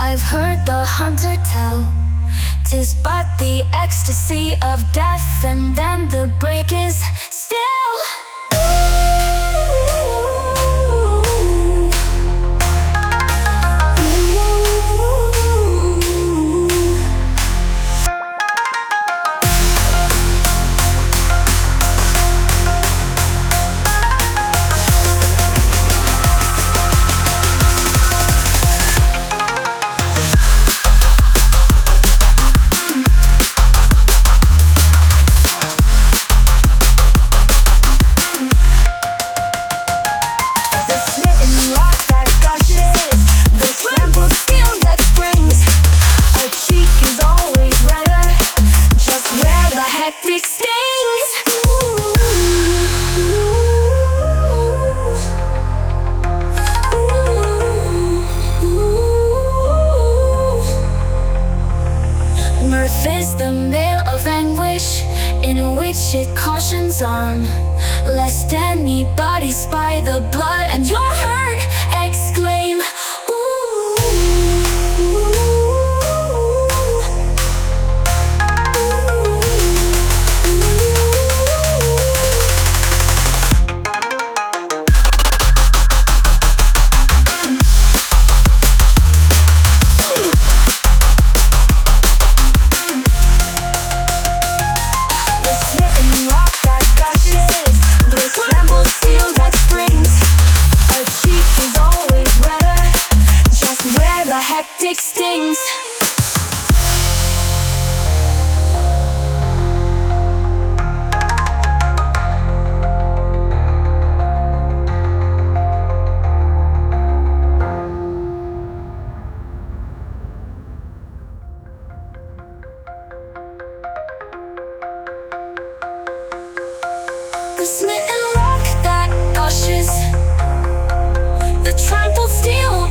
I've heard the hunter tell, 'tis but the ecstasy of death, and then the break is still. Mirth is the mail of anguish, in which it cautions on, lest anybody spy the blood and your hurt exclaim, hectic stings. The smitten rock that gushes, the trampled steel